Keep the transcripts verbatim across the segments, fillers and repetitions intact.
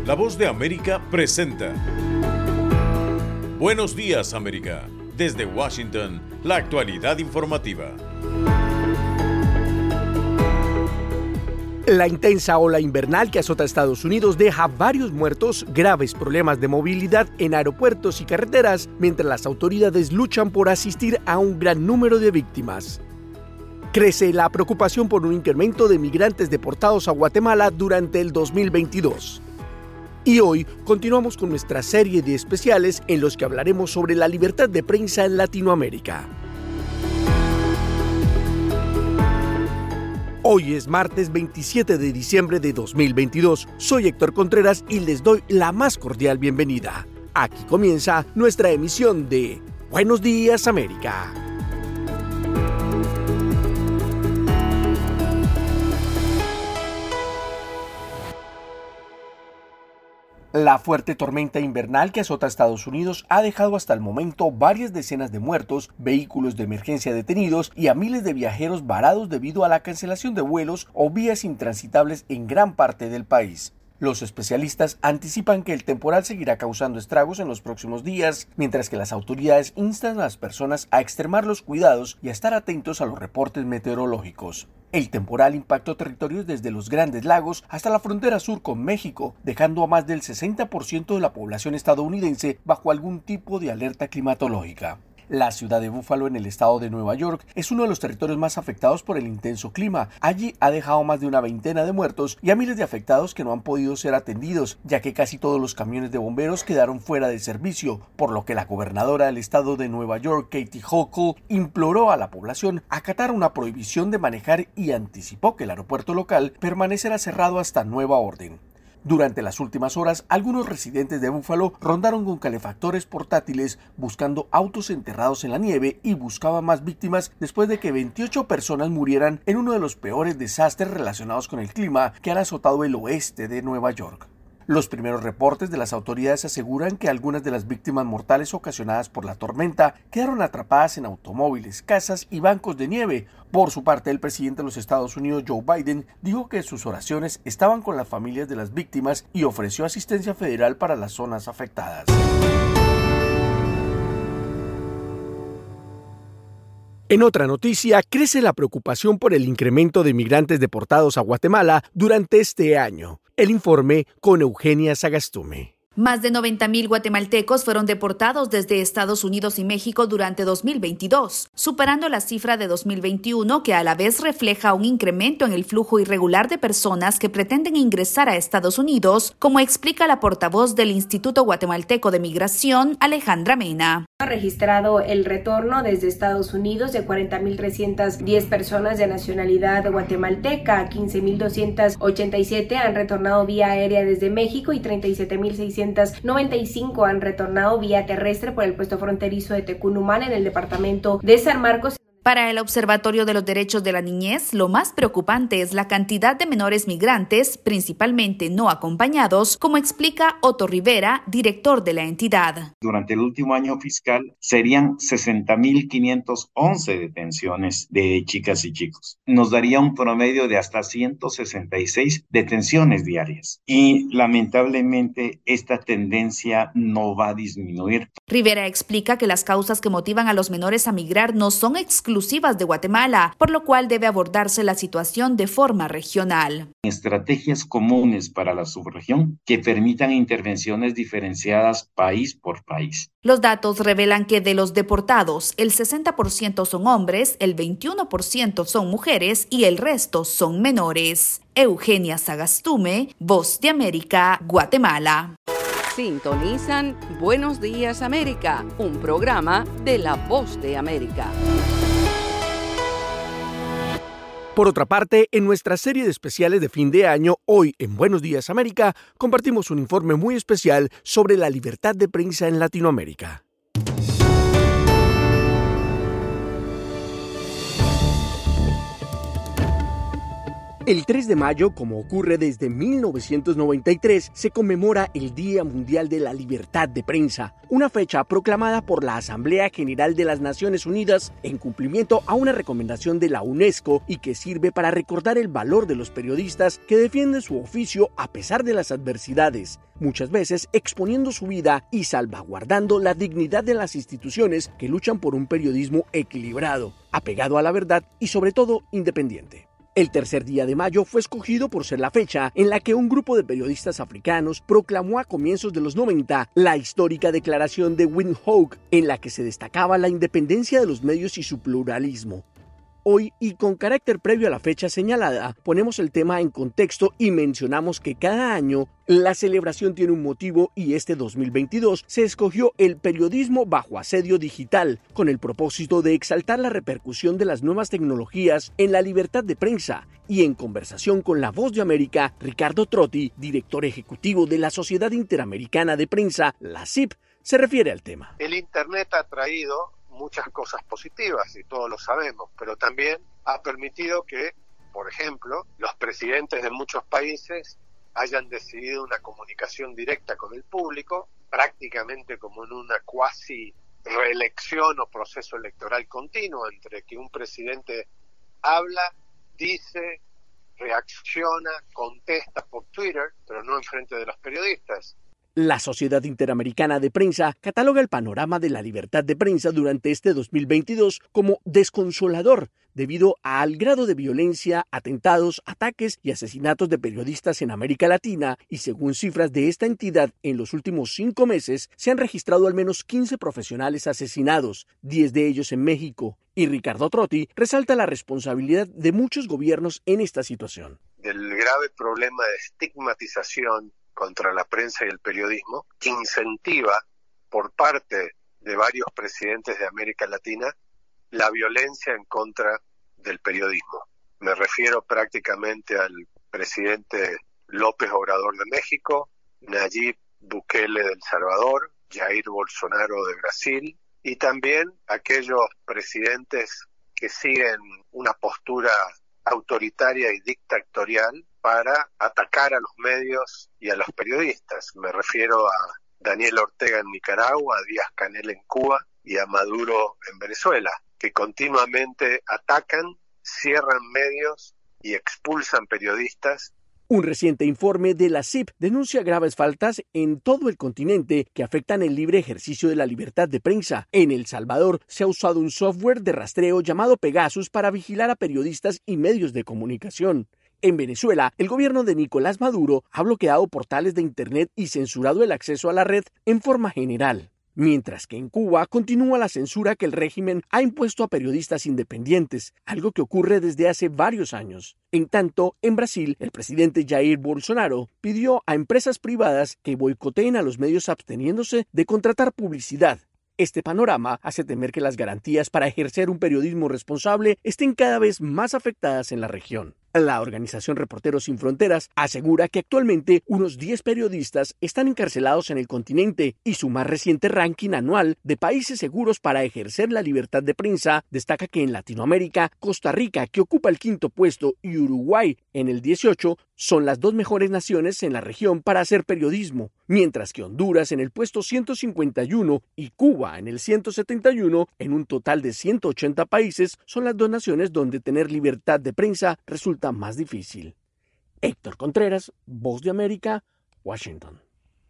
La Voz de América presenta Buenos Días, América. Desde Washington, la actualidad informativa. La intensa ola invernal que azota a Estados Unidos deja varios muertos, graves problemas de movilidad en aeropuertos y carreteras, mientras las autoridades luchan por asistir a un gran número de víctimas. Crece la preocupación por un incremento de migrantes deportados a Guatemala durante el dos mil veintidós. Y hoy continuamos con nuestra serie de especiales en los que hablaremos sobre la libertad de prensa en Latinoamérica. Hoy es martes veintisiete de diciembre de dos mil veintidós. Soy Héctor Contreras y les doy la más cordial bienvenida. Aquí comienza nuestra emisión de Buenos Días, América. La fuerte tormenta invernal que azota a Estados Unidos ha dejado hasta el momento varias decenas de muertos, vehículos de emergencia detenidos y a miles de viajeros varados debido a la cancelación de vuelos o vías intransitables en gran parte del país. Los especialistas anticipan que el temporal seguirá causando estragos en los próximos días, mientras que las autoridades instan a las personas a extremar los cuidados y a estar atentos a los reportes meteorológicos. El temporal impactó territorios desde los Grandes Lagos hasta la frontera sur con México, dejando a más del sesenta por ciento de la población estadounidense bajo algún tipo de alerta climatológica. La ciudad de Buffalo, en el estado de Nueva York, es uno de los territorios más afectados por el intenso clima. Allí ha dejado más de una veintena de muertos y a miles de afectados que no han podido ser atendidos, ya que casi todos los camiones de bomberos quedaron fuera de servicio, por lo que la gobernadora del estado de Nueva York, Kathy Hochul, imploró a la población acatar una prohibición de manejar y anticipó que el aeropuerto local permanecerá cerrado hasta nueva orden. Durante las últimas horas, algunos residentes de Buffalo rondaron con calefactores portátiles buscando autos enterrados en la nieve y buscaban más víctimas después de que veintiocho personas murieran en uno de los peores desastres relacionados con el clima que han azotado el oeste de Nueva York. Los primeros reportes de las autoridades aseguran que algunas de las víctimas mortales ocasionadas por la tormenta quedaron atrapadas en automóviles, casas y bancos de nieve. Por su parte, el presidente de los Estados Unidos, Joe Biden, dijo que sus oraciones estaban con las familias de las víctimas y ofreció asistencia federal para las zonas afectadas. En otra noticia, crece la preocupación por el incremento de migrantes deportados a Guatemala durante este año. El informe con Eugenia Sagastume. Más de noventa mil guatemaltecos fueron deportados desde Estados Unidos y México durante dos mil veintidós, superando la cifra de dos mil veintiuno, que a la vez refleja un incremento en el flujo irregular de personas que pretenden ingresar a Estados Unidos, como explica la portavoz del Instituto Guatemalteco de Migración, Alejandra Mena. Ha registrado el retorno desde Estados Unidos de cuarenta mil trescientas diez personas de nacionalidad guatemalteca, quince mil doscientas ochenta y siete han retornado vía aérea desde México y treinta y siete mil seiscientos noventa y cinco han retornado vía terrestre por el puesto fronterizo de Tecunumán en el departamento de San Marcos. Para el Observatorio de los Derechos de la Niñez, lo más preocupante es la cantidad de menores migrantes, principalmente no acompañados, como explica Otto Rivera, director de la entidad. Durante el último año fiscal serían sesenta mil quinientas once detenciones de chicas y chicos. Nos daría un promedio de hasta ciento sesenta y seis detenciones diarias. Y lamentablemente esta tendencia no va a disminuir. Rivera explica que las causas que motivan a los menores a migrar no son exclusivas de Guatemala, por lo cual debe abordarse la situación de forma regional. Estrategias comunes para la subregión que permitan intervenciones diferenciadas país por país. Los datos revelan que de los deportados, el sesenta por ciento son hombres, el veintiuno por ciento son mujeres y el resto son menores. Eugenia Sagastume, Voz de América, Guatemala. Sintonizan Buenos Días América, un programa de La Voz de América. Por otra parte, en nuestra serie de especiales de fin de año, hoy en Buenos Días América, compartimos un informe muy especial sobre la libertad de prensa en Latinoamérica. El tres de mayo, como ocurre desde mil novecientos noventa y tres, se conmemora el Día Mundial de la Libertad de Prensa, una fecha proclamada por la Asamblea General de las Naciones Unidas en cumplimiento a una recomendación de la UNESCO y que sirve para recordar el valor de los periodistas que defienden su oficio a pesar de las adversidades, muchas veces exponiendo su vida y salvaguardando la dignidad de las instituciones que luchan por un periodismo equilibrado, apegado a la verdad y sobre todo independiente. El tercer día de mayo fue escogido por ser la fecha en la que un grupo de periodistas africanos proclamó a comienzos de los noventa la histórica declaración de Windhoek, en la que se destacaba la independencia de los medios y su pluralismo. Hoy, y con carácter previo a la fecha señalada, ponemos el tema en contexto y mencionamos que cada año la celebración tiene un motivo y este dos mil veintidós se escogió el periodismo bajo asedio digital, con el propósito de exaltar la repercusión de las nuevas tecnologías en la libertad de prensa. Y en conversación con La Voz de América, Ricardo Trotti, director ejecutivo de la Sociedad Interamericana de Prensa, la C I P, se refiere al tema. El Internet ha traído muchas cosas positivas y todos lo sabemos, pero también ha permitido que, por ejemplo, los presidentes de muchos países hayan decidido una comunicación directa con el público, prácticamente como en una cuasi reelección o proceso electoral continuo, entre que un presidente habla, dice, reacciona, contesta por Twitter, pero no enfrente de los periodistas. La Sociedad Interamericana de Prensa cataloga el panorama de la libertad de prensa durante este dos mil veintidós como desconsolador debido al grado de violencia, atentados, ataques y asesinatos de periodistas en América Latina y según cifras de esta entidad, en los últimos cinco meses se han registrado al menos quince profesionales asesinados, diez de ellos en México. Y Ricardo Trotti resalta la responsabilidad de muchos gobiernos en esta situación. Del grave problema de estigmatización contra la prensa y el periodismo, que incentiva por parte de varios presidentes de América Latina la violencia en contra del periodismo. Me refiero prácticamente al presidente López Obrador de México, Nayib Bukele de El Salvador, Jair Bolsonaro de Brasil y también aquellos presidentes que siguen una postura autoritaria y dictatorial para atacar a los medios y a los periodistas. Me refiero a Daniel Ortega en Nicaragua, a Díaz-Canel en Cuba y a Maduro en Venezuela, que continuamente atacan, cierran medios y expulsan periodistas. Un reciente informe de la C I P denuncia graves faltas en todo el continente que afectan el libre ejercicio de la libertad de prensa. En El Salvador se ha usado un software de rastreo llamado Pegasus para vigilar a periodistas y medios de comunicación. En Venezuela, el gobierno de Nicolás Maduro ha bloqueado portales de Internet y censurado el acceso a la red en forma general. Mientras que en Cuba continúa la censura que el régimen ha impuesto a periodistas independientes, algo que ocurre desde hace varios años. En tanto, en Brasil, el presidente Jair Bolsonaro pidió a empresas privadas que boicoteen a los medios absteniéndose de contratar publicidad. Este panorama hace temer que las garantías para ejercer un periodismo responsable estén cada vez más afectadas en la región. La organización Reporteros Sin Fronteras asegura que actualmente unos diez periodistas están encarcelados en el continente y su más reciente ranking anual de países seguros para ejercer la libertad de prensa destaca que en Latinoamérica, Costa Rica, que ocupa el quinto puesto, y Uruguay en el dieciocho, son las dos mejores naciones en la región para hacer periodismo, mientras que Honduras en el puesto ciento cincuenta y uno y Cuba en el ciento setenta y uno, en un total de ciento ochenta países, son las dos naciones donde tener libertad de prensa resulta más difícil. Héctor Contreras, Voz de América, Washington.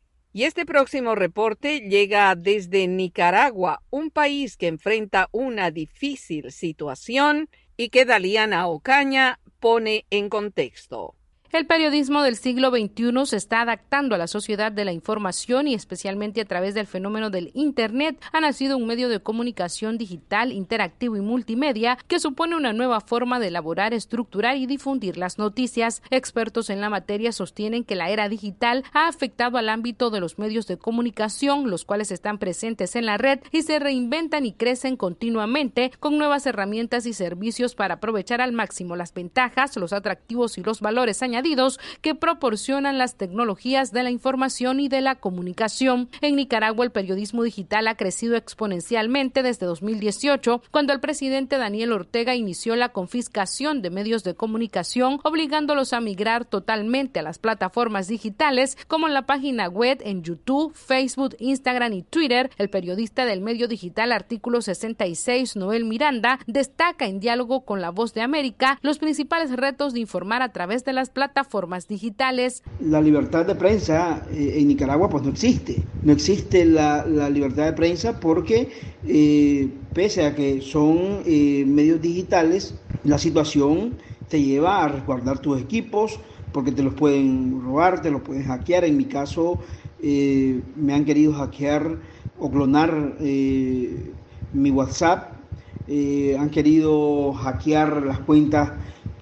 Y este próximo reporte llega desde Nicaragua, un país que enfrenta una difícil situación y que Daliana Ocaña pone en contexto. El periodismo del siglo veintiuno se está adaptando a la sociedad de la información y especialmente a través del fenómeno del Internet ha nacido un medio de comunicación digital, interactivo y multimedia que supone una nueva forma de elaborar, estructurar y difundir las noticias. Expertos en la materia sostienen que la era digital ha afectado al ámbito de los medios de comunicación, los cuales están presentes en la red y se reinventan y crecen continuamente con nuevas herramientas y servicios para aprovechar al máximo las ventajas, los atractivos y los valores añadidos añadidos que proporcionan las tecnologías de la información y de la comunicación. En Nicaragua, el periodismo digital ha crecido exponencialmente desde dos mil dieciocho, cuando el presidente Daniel Ortega inició la confiscación de medios de comunicación, obligándolos a migrar totalmente a las plataformas digitales como la página web en YouTube, Facebook, Instagram y Twitter. El periodista del medio digital Artículo sesenta y seis, Noel Miranda, destaca en diálogo con La Voz de América los principales retos de informar a través de las plataformas digitales. La libertad de prensa eh, en Nicaragua pues no existe. No existe la, la libertad de prensa porque eh, pese a que son eh, medios digitales, la situación te lleva a resguardar tus equipos porque te los pueden robar, te los pueden hackear. En mi caso eh, me han querido hackear o clonar eh, mi WhatsApp, eh, han querido hackear las cuentas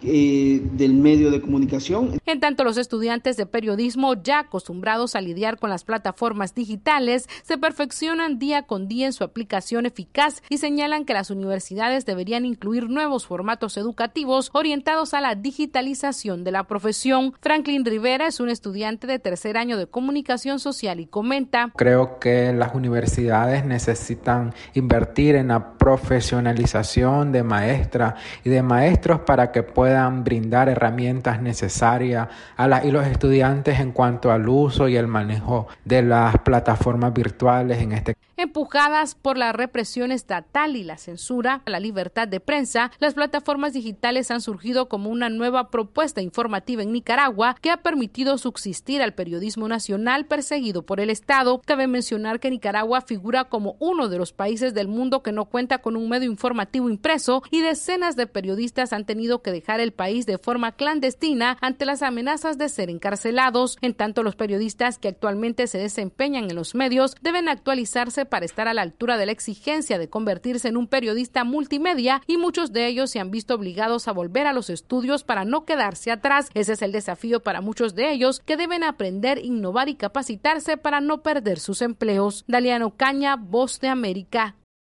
Eh, del medio de comunicación. En tanto, los estudiantes de periodismo, ya acostumbrados a lidiar con las plataformas digitales, se perfeccionan día con día en su aplicación eficaz y señalan que las universidades deberían incluir nuevos formatos educativos orientados a la digitalización de la profesión. Franklin Rivera es un estudiante de tercer año de comunicación social y comenta: creo que las universidades necesitan invertir en la profesionalización de maestras y de maestros para que puedan puedan brindar herramientas necesarias a la y los estudiantes en cuanto al uso y el manejo de las plataformas virtuales en este. Empujadas por la represión estatal y la censura a la libertad de prensa, las plataformas digitales han surgido como una nueva propuesta informativa en Nicaragua que ha permitido subsistir al periodismo nacional perseguido por el Estado. Cabe mencionar que Nicaragua figura como uno de los países del mundo que no cuenta con un medio informativo impreso y decenas de periodistas han tenido que dejar el país de forma clandestina ante las amenazas de ser encarcelados. En tanto, los periodistas que actualmente se desempeñan en los medios deben actualizarse para estar a la altura de la exigencia de convertirse en un periodista multimedia y muchos de ellos se han visto obligados a volver a los estudios para no quedarse atrás. Ese es el desafío para muchos de ellos que deben aprender, innovar y capacitarse para no perder sus empleos. Daliana Ocaña, Voz de América.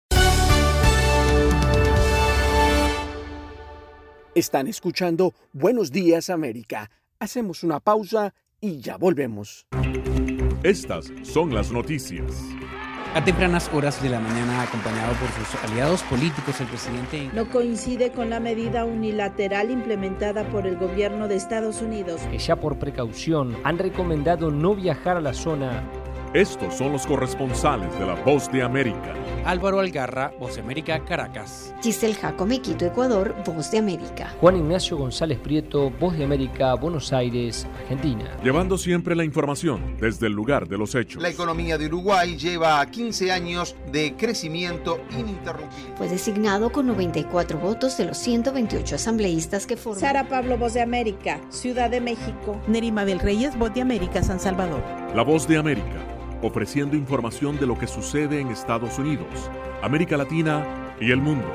Están escuchando Buenos Días América. Hacemos una pausa y ya volvemos. Estas son las noticias. A tempranas horas de la mañana, acompañado por sus aliados políticos, el presidente no coincide con la medida unilateral implementada por el gobierno de Estados Unidos, que ya por precaución han recomendado no viajar a la zona. Estos son los corresponsales de La Voz de América. Álvaro Algarra, Voz de América, Caracas. Giselle Jacome, Quito, Ecuador, Voz de América. Juan Ignacio González Prieto, Voz de América, Buenos Aires, Argentina. Llevando siempre la información desde el lugar de los hechos. La economía de Uruguay lleva quince años de crecimiento ininterrumpido. Fue designado con noventa y cuatro votos de los ciento veintiocho asambleístas que forman. Sara Pablo, Voz de América, Ciudad de México. Nerima Bel Reyes, Voz de América, San Salvador. La Voz de América, ofreciendo información de lo que sucede en Estados Unidos, América Latina y el mundo.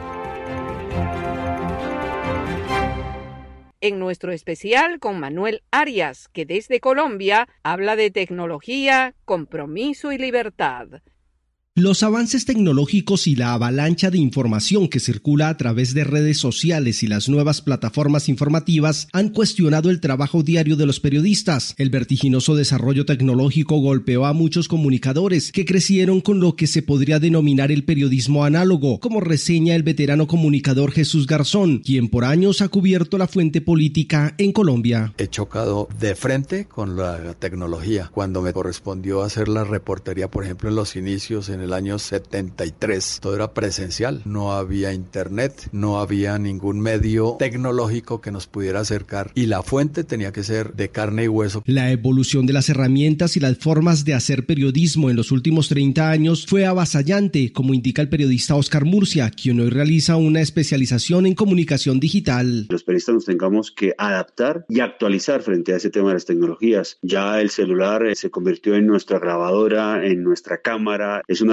En nuestro especial con Manuel Arias, que desde Colombia habla de tecnología, compromiso y libertad. Los avances tecnológicos y la avalancha de información que circula a través de redes sociales y las nuevas plataformas informativas han cuestionado el trabajo diario de los periodistas. El vertiginoso desarrollo tecnológico golpeó a muchos comunicadores que crecieron con lo que se podría denominar el periodismo análogo, como reseña el veterano comunicador Jesús Garzón, quien por años ha cubierto la fuente política en Colombia. He chocado de frente con la tecnología. Cuando me correspondió hacer la reportería, por ejemplo, en los inicios, en el año setenta y tres, todo era presencial, no había internet, no había ningún medio tecnológico que nos pudiera acercar y la fuente tenía que ser de carne y hueso. La evolución de las herramientas y las formas de hacer periodismo en los últimos treinta años fue avasallante, como indica el periodista Oscar Murcia, quien hoy realiza una especialización en comunicación digital. Los periodistas nos tengamos que adaptar y actualizar frente a ese tema de las tecnologías. Ya el celular se convirtió en nuestra grabadora, en nuestra cámara, es una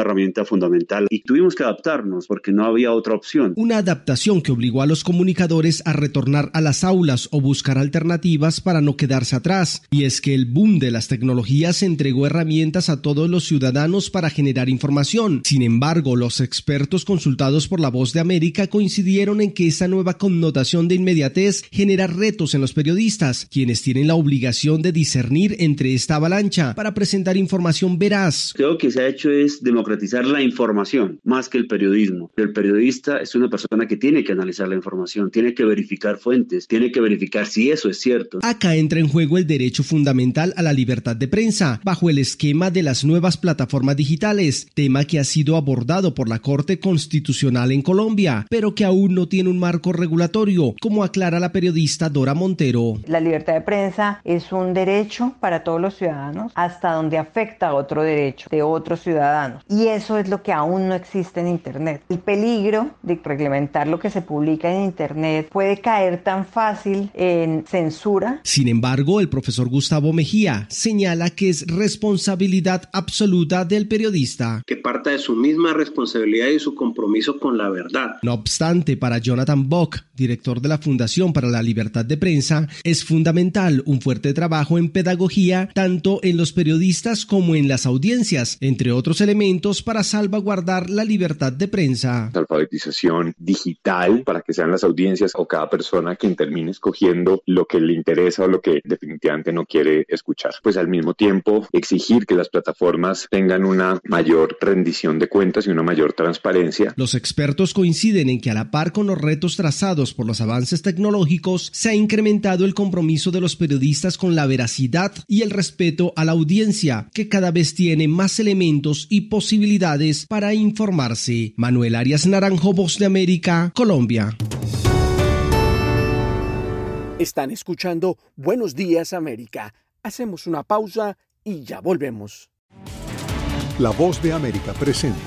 herramienta fundamental y tuvimos que adaptarnos porque no había otra opción. Una adaptación que obligó a los comunicadores a retornar a las aulas o buscar alternativas para no quedarse atrás. Y es que el boom de las tecnologías entregó herramientas a todos los ciudadanos para generar información. Sin embargo, los expertos consultados por La Voz de América coincidieron en que esta nueva connotación de inmediatez genera retos en los periodistas, quienes tienen la obligación de discernir entre esta avalancha para presentar información veraz. Creo que se ha hecho es democratizar la información más que el periodismo. El periodista es una persona que tiene que analizar la información, tiene que verificar fuentes, tiene que verificar si eso es cierto. Acá entra en juego el derecho fundamental a la libertad de prensa, bajo el esquema de las nuevas plataformas digitales, tema que ha sido abordado por la Corte Constitucional en Colombia, pero que aún no tiene un marco regulatorio, como aclara la periodista Dora Montero. La libertad de prensa es un derecho para todos los ciudadanos, hasta donde afecta a otro derecho de otros ciudadanos. Y eso es lo que aún no existe en Internet. El peligro de reglamentar lo que se publica en Internet puede caer tan fácil en censura. Sin embargo, el profesor Gustavo Mejía señala que es responsabilidad absoluta del periodista. Que parta de su misma responsabilidad y su compromiso con la verdad. No obstante, para Jonathan Bock, director de la Fundación para la Libertad de Prensa, es fundamental un fuerte trabajo en pedagogía, tanto en los periodistas como en las audiencias, entre otros elementos para salvaguardar la libertad de prensa. Alfabetización digital para que sean las audiencias o cada persona quien termine escogiendo lo que le interesa o lo que definitivamente no quiere escuchar. Pues al mismo tiempo exigir que las plataformas tengan una mayor rendición de cuentas y una mayor transparencia. Los expertos coinciden en que a la par con los retos trazados por los avances tecnológicos, se ha incrementado el compromiso de los periodistas con la veracidad y el respeto a la audiencia, que cada vez tiene más elementos y posibilidades para informarse. Manuel Arias Naranjo, Voz de América, Colombia. Están escuchando Buenos Días América. Hacemos una pausa y ya volvemos. La Voz de América presenta.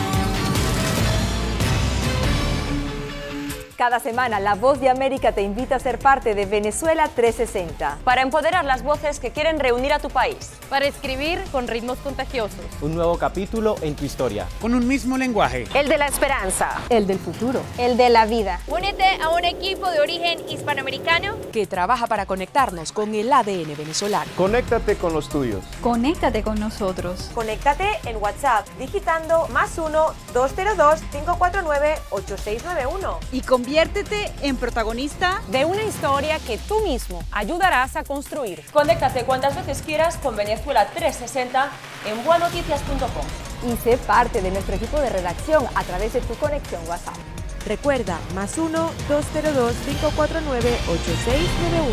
Cada semana, La Voz de América te invita a ser parte de Venezuela trescientos sesenta. Para empoderar las voces que quieren reunir a tu país. Para escribir con ritmos contagiosos. Un nuevo capítulo en tu historia. Con un mismo lenguaje. El de la esperanza. El del futuro. El de la vida. Únete a un equipo de origen hispanoamericano que trabaja para conectarnos con el A D N venezolano. Conéctate con los tuyos. Conéctate con nosotros. Conéctate en WhatsApp digitando más uno, dos cero dos, cinco cuatro nueve, ocho seis nueve uno. Y con Conviértete en protagonista de una historia que tú mismo ayudarás a construir. Conéctate cuantas veces quieras con Venezuela trescientos sesenta en buenoticias punto com y sé parte de nuestro equipo de redacción a través de tu conexión WhatsApp. Recuerda, más uno, dos cero dos, cinco cuatro nueve, ocho seis nueve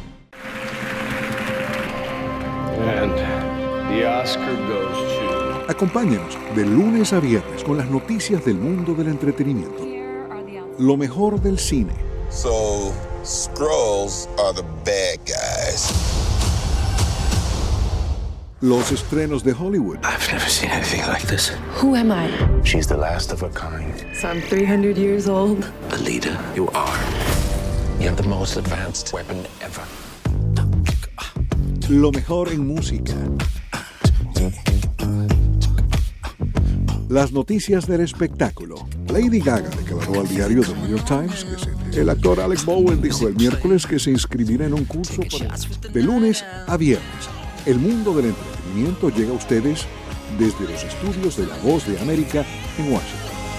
uno. And the Oscar goes to... Acompáñenos de lunes a viernes con las noticias del mundo del entretenimiento. Lo mejor del cine. So, Skrulls are the bad guys. Los estrenos de Hollywood. I've never seen anything like this. Who am I? She's the last of her kind. So I'm three hundred years old. Alita, you are. You have the most advanced weapon ever. Lo mejor en música. Las noticias del espectáculo. Lady Gaga declaró al diario The New York Times que se... El actor Alec Bowen dijo el miércoles que se inscribirá en un curso para... de lunes a viernes. El mundo del entretenimiento llega a ustedes desde los estudios de La Voz de América en Washington.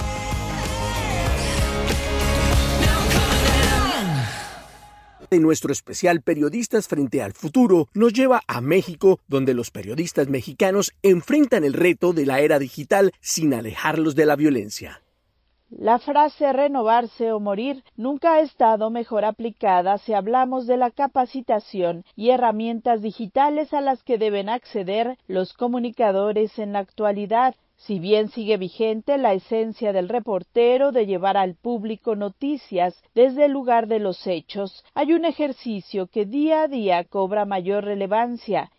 En nuestro especial Periodistas frente al futuro nos lleva a México, donde los periodistas mexicanos enfrentan el reto de la era digital sin alejarlos de la violencia. La frase renovarse o morir nunca ha estado mejor aplicada si hablamos de la capacitación y herramientas digitales a las que deben acceder los comunicadores en la actualidad. Si bien sigue vigente la esencia del reportero de llevar al público noticias desde el lugar de los hechos, hay un ejercicio que día a día cobra mayor relevancia,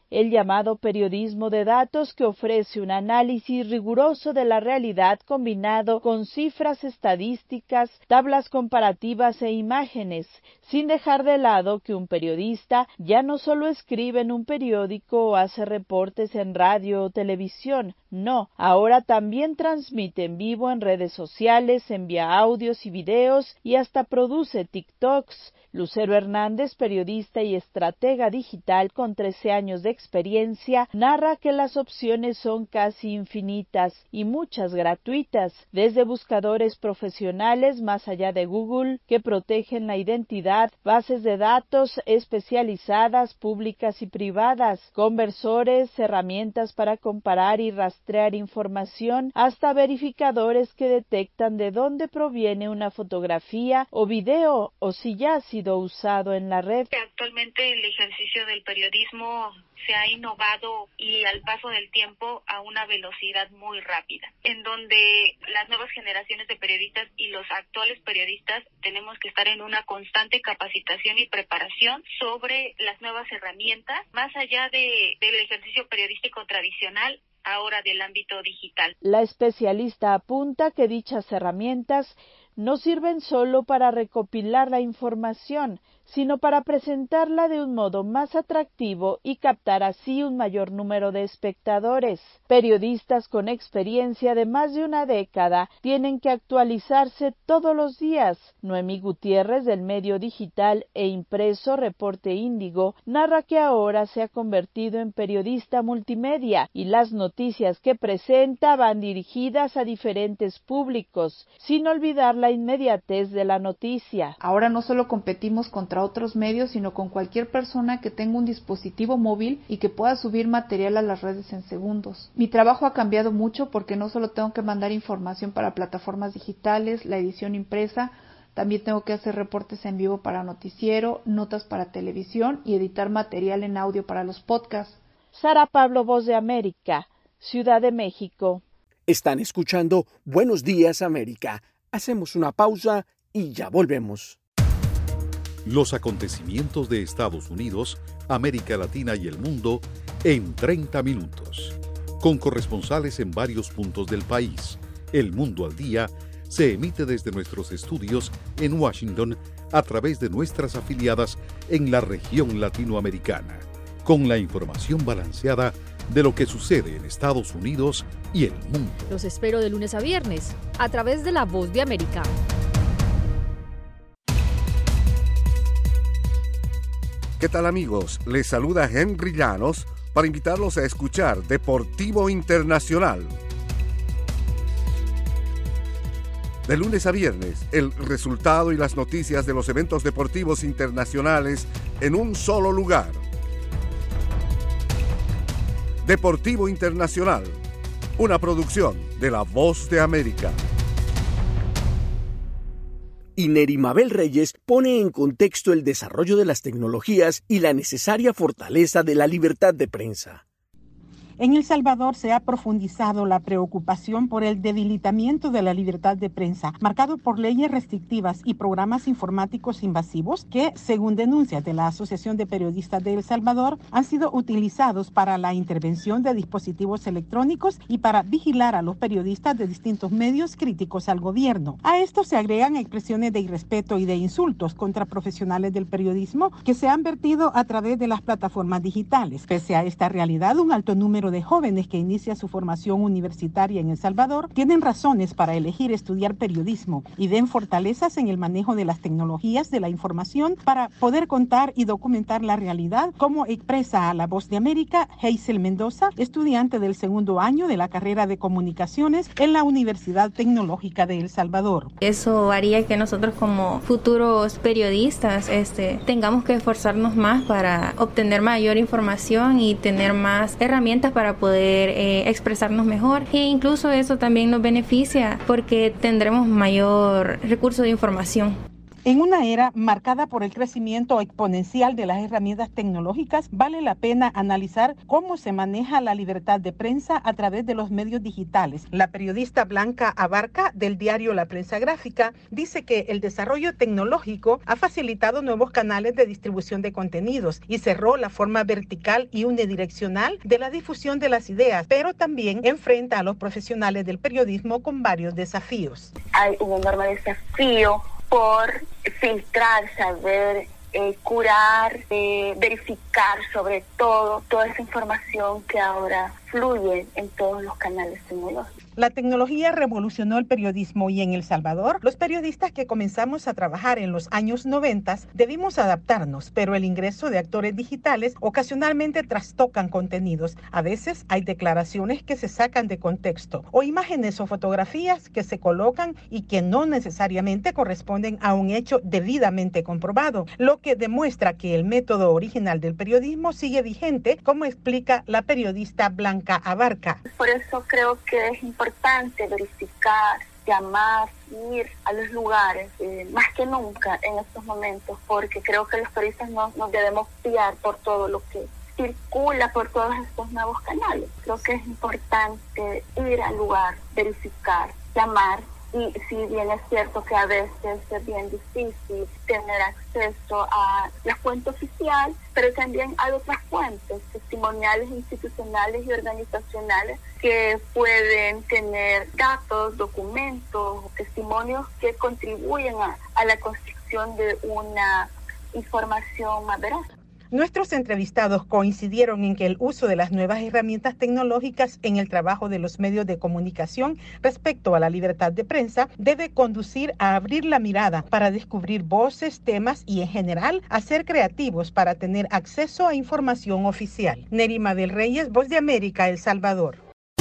el llamado periodismo de datos, que ofrece un análisis riguroso de la realidad combinado con cifras estadísticas, tablas comparativas e imágenes, sin dejar de lado que un periodista ya no solo escribe en un periódico o hace reportes en radio o televisión, no, ahora también transmite en vivo en redes sociales, envía audios y videos y hasta produce TikToks. Lucero Hernández, periodista y estratega digital con trece años de experiencia, narra que las opciones son casi infinitas y muchas gratuitas, desde buscadores profesionales más allá de Google que protegen la identidad, bases de datos especializadas, públicas y privadas, conversores, herramientas para comparar y rastrear información, hasta verificadores que detectan de dónde proviene una fotografía o video o si ya ha sido usado en la red. Actualmente el ejercicio del periodismo se ha innovado y al paso del tiempo a una velocidad muy rápida, en donde las nuevas generaciones de periodistas y los actuales periodistas tenemos que estar en una constante capacitación y preparación sobre las nuevas herramientas, más allá de, del ejercicio periodístico tradicional, ahora del ámbito digital. La especialista apunta que dichas herramientas no sirven solo para recopilar la información, sino para presentarla de un modo más atractivo y captar así un mayor número de espectadores. Periodistas con experiencia de más de una década tienen que actualizarse todos los días. Noemí Gutiérrez, del medio digital e impreso Reporte Índigo, narra que ahora se ha convertido en periodista multimedia y las noticias que presenta van dirigidas a diferentes públicos, sin olvidar la inmediatez de la noticia. Ahora no solo competimos contra otros medios, sino con cualquier persona que tenga un dispositivo móvil y que pueda subir material a las redes en segundos. Mi trabajo ha cambiado mucho porque no solo tengo que mandar información para plataformas digitales, la edición impresa, también tengo que hacer reportes en vivo para noticiero, notas para televisión y editar material en audio para los podcasts. Sara Pablo, Voz de América, Ciudad de México. Están escuchando Buenos Días América. Hacemos una pausa y ya volvemos. Los acontecimientos de Estados Unidos, América Latina y el mundo en treinta minutos. Con corresponsales en varios puntos del país. El Mundo al Día se emite desde nuestros estudios en Washington a través de nuestras afiliadas en la región latinoamericana. Con la información balanceada de lo que sucede en Estados Unidos y el mundo. Los espero de lunes a viernes a través de La Voz de América. ¿Qué tal, amigos? Les saluda Henry Llanos para invitarlos a escuchar Deportivo Internacional. De lunes a viernes, el resultado y las noticias de los eventos deportivos internacionales en un solo lugar. Deportivo Internacional, una producción de La Voz de América. Y Neri Mabel Reyes pone en contexto el desarrollo de las tecnologías y la necesaria fortaleza de la libertad de prensa. En El Salvador se ha profundizado la preocupación por el debilitamiento de la libertad de prensa, marcado por leyes restrictivas y programas informáticos invasivos que, según denuncias de la Asociación de Periodistas de El Salvador, han sido utilizados para la intervención de dispositivos electrónicos y para vigilar a los periodistas de distintos medios críticos al gobierno. A esto se agregan expresiones de irrespeto y de insultos contra profesionales del periodismo que se han vertido a través de las plataformas digitales. Pese a esta realidad, un alto número de jóvenes que inician su formación universitaria en El Salvador tienen razones para elegir estudiar periodismo y ven fortalezas en el manejo de las tecnologías de la información para poder contar y documentar la realidad, como expresa a La Voz de América Hazel Mendoza, estudiante del segundo año de la carrera de comunicaciones en la Universidad Tecnológica de El Salvador. Eso haría que nosotros como futuros periodistas este, tengamos que esforzarnos más para obtener mayor información y tener más herramientas para poder eh, expresarnos mejor, e incluso eso también nos beneficia porque tendremos mayor recurso de información. En una era marcada por el crecimiento exponencial de las herramientas tecnológicas, vale la pena analizar cómo se maneja la libertad de prensa a través de los medios digitales. La periodista Blanca Abarca, del diario La Prensa Gráfica, dice que el desarrollo tecnológico ha facilitado nuevos canales de distribución de contenidos y cerró la forma vertical y unidireccional de la difusión de las ideas, pero también enfrenta a los profesionales del periodismo con varios desafíos. Hay un enorme desafío por filtrar, saber eh, curar, eh, verificar sobre todo toda esa información que ahora fluye en todos los canales tecnológicos. La tecnología revolucionó el periodismo y en El Salvador, los periodistas que comenzamos a trabajar en los años noventa debimos adaptarnos, pero el ingreso de actores digitales ocasionalmente trastocan contenidos. A veces hay declaraciones que se sacan de contexto o imágenes o fotografías que se colocan y que no necesariamente corresponden a un hecho debidamente comprobado, lo que demuestra que el método original del periodismo sigue vigente, como explica la periodista Blanca Abarca. Por eso creo que es importante importante verificar, llamar, ir a los lugares, eh, más que nunca en estos momentos, porque creo que los periodistas no nos debemos fiar por todo lo que circula por todos estos nuevos canales. Creo que es importante ir al lugar, verificar, llamar. Y si bien es cierto que a veces es bien difícil tener acceso a la fuente oficial, pero también hay otras fuentes testimoniales, institucionales y organizacionales que pueden tener datos, documentos, testimonios que contribuyen a, a la construcción de una información más veraz. Nuestros entrevistados coincidieron en que el uso de las nuevas herramientas tecnológicas en el trabajo de los medios de comunicación respecto a la libertad de prensa debe conducir a abrir la mirada para descubrir voces, temas y en general a ser creativos para tener acceso a información oficial. Nerima del Reyes, Voz de América, El Salvador.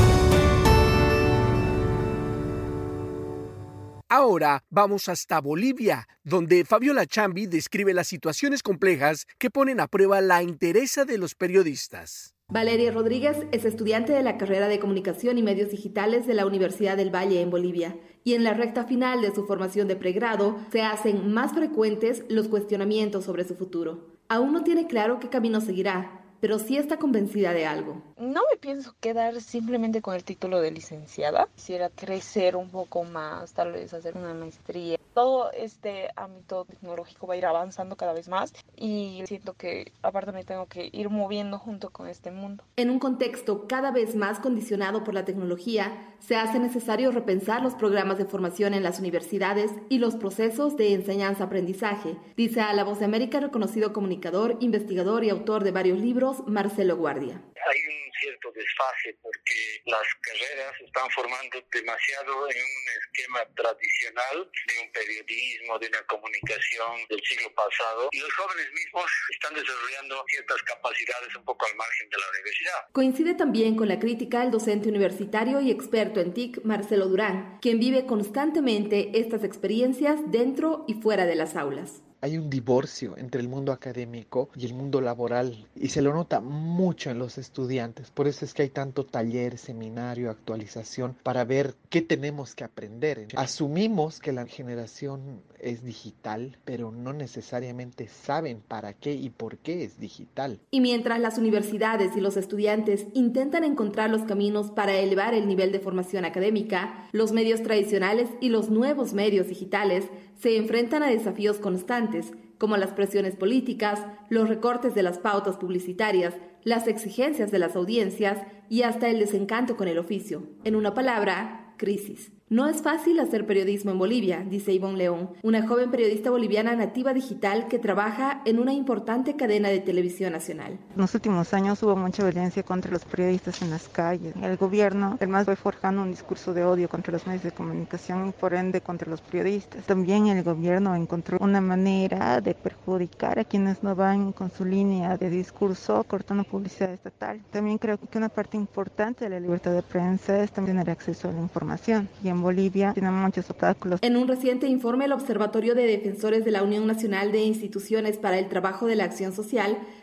Ahora vamos hasta Bolivia, donde Fabiola Chambi describe las situaciones complejas que ponen a prueba la entereza de los periodistas. Valeria Rodríguez es estudiante de la carrera de Comunicación y Medios Digitales de la Universidad del Valle en Bolivia, y en la recta final de su formación de pregrado se hacen más frecuentes los cuestionamientos sobre su futuro. Aún no tiene claro qué camino seguirá, pero sí está convencida de algo. No me pienso quedar simplemente con el título de licenciada. Quisiera crecer un poco más, tal vez hacer una maestría. Todo este ámbito tecnológico va a ir avanzando cada vez más y siento que aparte me tengo que ir moviendo junto con este mundo. En un contexto cada vez más condicionado por la tecnología, se hace necesario repensar los programas de formación en las universidades y los procesos de enseñanza-aprendizaje, dice a La Voz de América reconocido comunicador, investigador y autor de varios libros, Marcelo Guardia. Hay un cierto desfase porque las carreras se están formando demasiado en un esquema tradicional de un periodismo, de una comunicación del siglo pasado, y los jóvenes mismos están desarrollando ciertas capacidades un poco al margen de la universidad. Coincide también con la crítica el docente universitario y experto en T I C, Marcelo Durán, quien vive constantemente estas experiencias dentro y fuera de las aulas. Hay un divorcio entre el mundo académico y el mundo laboral y se lo nota mucho en los estudiantes. Por eso es que hay tanto taller, seminario, actualización para ver qué tenemos que aprender. Asumimos que la generación es digital, pero no necesariamente saben para qué y por qué es digital. Y mientras las universidades y los estudiantes intentan encontrar los caminos para elevar el nivel de formación académica, los medios tradicionales y los nuevos medios digitales se enfrentan a desafíos constantes, como las presiones políticas, los recortes de las pautas publicitarias, las exigencias de las audiencias y hasta el desencanto con el oficio. En una palabra, crisis. No es fácil hacer periodismo en Bolivia, dice Ivonne León, una joven periodista boliviana nativa digital que trabaja en una importante cadena de televisión nacional. En los últimos años hubo mucha violencia contra los periodistas en las calles. El gobierno, además, fue forjando un discurso de odio contra los medios de comunicación y por ende contra los periodistas. También el gobierno encontró una manera de perjudicar a quienes no van con su línea de discurso, cortando publicidad estatal. También creo que una parte importante de la libertad de prensa es también tener acceso a la información. Y en Bolivia tiene muchos obstáculos. En un reciente informe, el Observatorio de Defensores de la Unión Nacional de Instituciones para el Trabajo de la Acción Social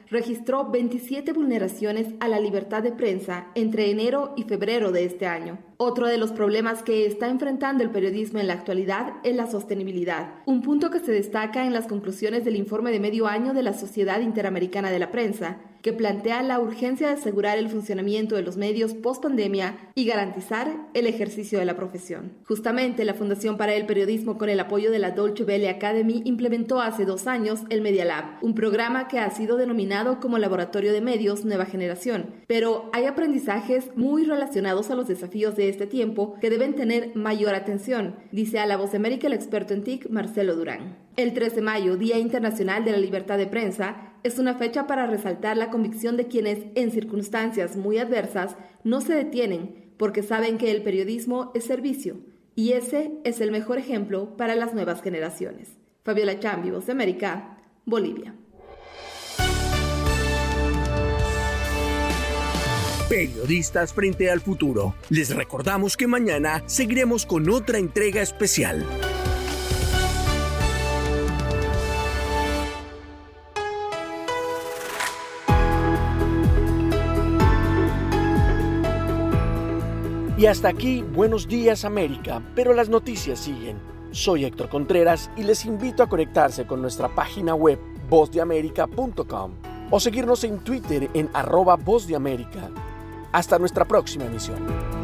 registró veintisiete vulneraciones a la libertad de prensa entre enero y febrero de este año. Otro de los problemas que está enfrentando el periodismo en la actualidad es la sostenibilidad, un punto que se destaca en las conclusiones del informe de medio año de la Sociedad Interamericana de la Prensa, que plantea la urgencia de asegurar el funcionamiento de los medios post-pandemia y garantizar el ejercicio de la profesión. Justamente, la Fundación para el Periodismo, con el apoyo de la Deutsche Welle Academy, implementó hace dos años el Media Lab, un programa que ha sido denominado como Laboratorio de Medios Nueva Generación. Pero hay aprendizajes muy relacionados a los desafíos de este tiempo que deben tener mayor atención, dice a La Voz de América el experto en T I C, Marcelo Durán. El tres de mayo, Día Internacional de la Libertad de Prensa, es una fecha para resaltar la convicción de quienes, en circunstancias muy adversas, no se detienen porque saben que el periodismo es servicio, y ese es el mejor ejemplo para las nuevas generaciones. Fabiola Chambi, Voz de América, Bolivia. Periodistas frente al futuro. Les recordamos que mañana seguiremos con otra entrega especial. Y hasta aquí, Buenos Días América, pero las noticias siguen. Soy Héctor Contreras y les invito a conectarse con nuestra página web voz de américa punto com o seguirnos en Twitter en arroba voz de América. Hasta nuestra próxima emisión.